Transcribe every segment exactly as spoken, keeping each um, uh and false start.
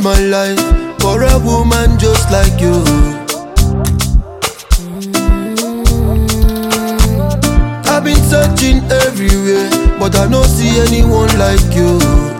my life for a woman just like you. I've been searching everywhere, but I don't see anyone like you.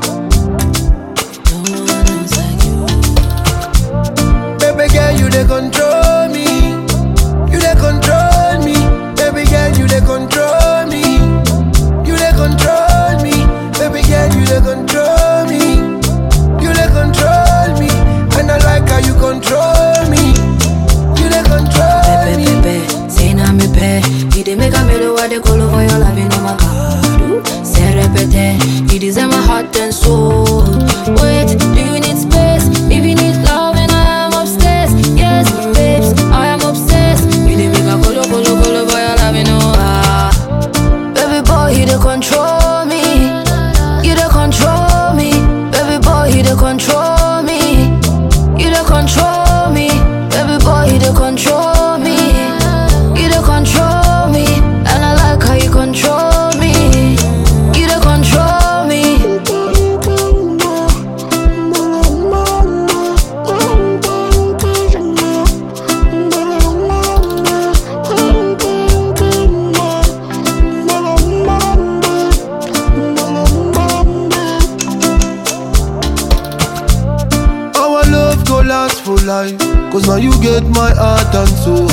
Baby girl, you they control me. You they control me. Baby girl, you they control me. You they control me. Baby girl, you they control me. You they control me. And I like how you control me. You they control me. Pepe, pepe, say na me pe. You dey make a melody what they call over your love, you know my God. Say repete, you deserve my heart and soul. Wait, do you need space? If you need love, and I am upstairs. Yes, babes, I am obsessed. You dey make a colo colo colo over your love, you know ah. Baby boy, you dey control me. You dey control me. Baby boy, you dey control me. You dey control me. Baby boy, you dey control me. You dey control me. And I like how you control me. You dey control me. Our love go last for life, cause now you get my heart and soul.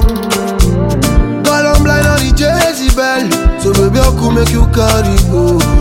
Girl, I'm blind on the Jezebel, so baby I could make you carry go.